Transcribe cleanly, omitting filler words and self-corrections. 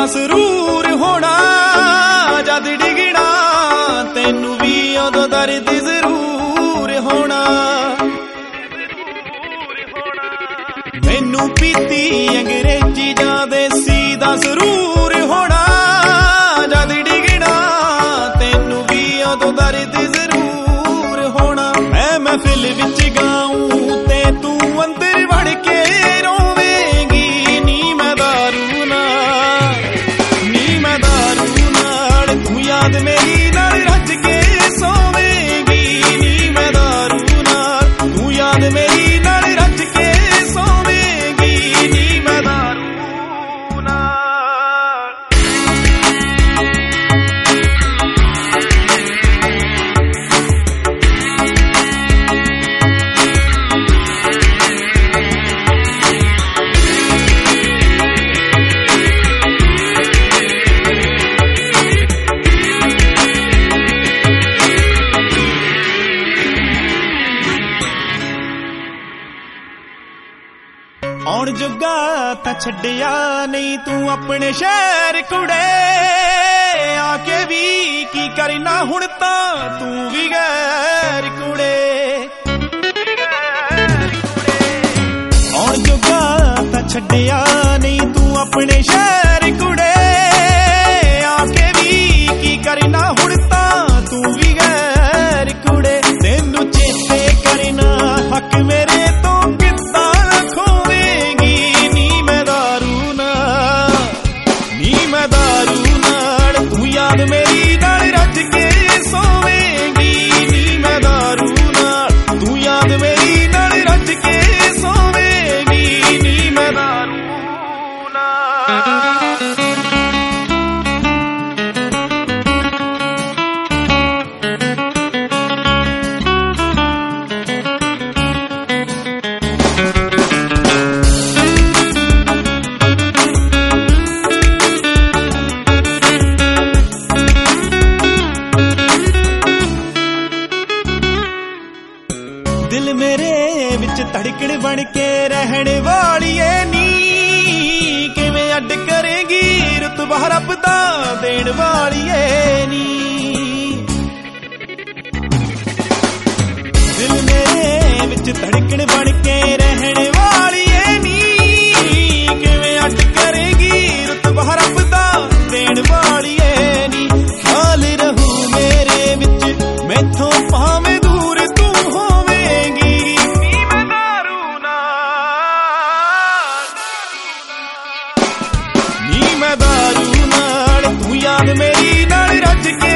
ਸਰੂਰ ਹੋਣਾ ਜਦ ਡਿਗਣਾ ਤੈਨੂੰ ਵੀ ਉਦੋਂ ਦਰਦ ਜ਼ਰੂਰ ਹੋਣਾ ਮੈਨੂੰ ਪੀਤੀ ਅੰਗਰੇਜ਼ੀ ਜਾਂ ਦੇਸੀ ਦਾ ਸਰੂਰ ਹੋਣਾ ਜਦ ਡਿਗਣਾ ਤੈਨੂੰ ਵੀ ਉਦੋਂ ਦਰਦ ਜ਼ਰੂਰ ਹੋਣਾ ਮੈਂ ਮਹਿਫਿਲ ਵਿੱਚ ਗਾਊਂ ਤੇ ਤੂੰ ਅੰਦਰ ਵੜ ਕੇ ਰੋਵੇਂਗੀ ਨੀ ਮੈਂ ਦਾਰੂ ਨਾਲ ਤੂੰ ਯਾਦ ਮੇਰੀ ਨਾਲ ਰੱਜ ਕੇ ਸੋਵੇਂਗੀ ਨੀ ਮੈਂ ਦਾਰੂ ਨਾਲ ਤੂੰ ਯਾਦ ਮੇਰੀ ਨਾਲ ਰੱਜ ਕੇ ਸੋਵੇਂਗੀ ਨੀ ਮੈਂ ਦਾਰੂ ਨਾਲ ਆਉਣ ਜੋਗਾ ਤਾਂ ਛੱਡਿਆ ਨਹੀਂ ਤੂੰ ਆਪਣੇ ਸ਼ਹਿਰ ਕੁੜੇ ਆ ਕੇ ਵੀ ਕੀ ਕਰਨਾ ਹੁਣ ਤਾਂ ਤੂੰ ਵੀ ਗੈਰ ਕੁੜੇ ਆਉਣ ਜੋਗਾ ਤਾਂ ਛੱਡਿਆ ਨਹੀਂ ਤੂੰ ਆਪਣੇ ਸ਼ਹਿਰ ਕੁੜੇ ਆ ਕੇ ਵੀ ਕੀ ਕਰਨਾ ਹੁਣ ਤਾਂ ਤੂੰ ਵੀ ਗੈਰ ਕੁੜੇ ਤੈਨੂੰ ਚੇਤੇ ਕਰਨਾ ਹੱਕ ਮੇਰੇ ਤੋਂ ਯਾਦ ਮੇਰੀ ਨਾਲ ਰੱਜ ਕੇ ਸੋਵੇਂਗੀ ਨੀ ਮੈਂ ਦਾਰੂ ਨਾਲ ਤੂੰ ਯਾਦ ਮੇਰੀ ਨਾਲ ਰੱਜ ਕੇ ਸੋਵੇਂਗੀ ਨੀ ਮੈਂ ਦਾਰੂ ਨਾਲ ਦਿਲ ਮੇਰੇ ਵਿੱਚ ਧੜਕਣ ਬਣ ਕੇ ਰਹਿਣ ਵਾਲੀਏ ਨੀ ਕਿਵੇਂ ਅੱਡ ਕਰੇਗੀ ਰੁਤਬਾ ਰੱਬ ਦਾ ਦੇਣ ਵਾਲੀਏ ਨੀ ਦਿਲ ਮੇਰੇ ਵਿੱਚ ਧੜਕਣ ਬਣ ਕੇ ਰਹਿਣ ਵਾਲੀਏ ਨੀ ਕਿਵੇਂ ਅੱਡ ਕਰੇਗੀ ਰੁਤਬਾ ਰੱਬ ਦਾ ਦੇਣ ਵਾਲੀਏ ਨੀ ਹਾਲ ਰਹੂ ਮੇਰੇ ਵਿੱਚ ਮੈਥੋਂ ਭਾਵੇਂ ਦੂਰ ਤੂੰ ਮੈਂ ਦਾਰੂ ਨਾਲ ਤੂੰ ਯਾਦ ਮੇਰੀ ਨਾਲ ਰੱਜ ਕੇ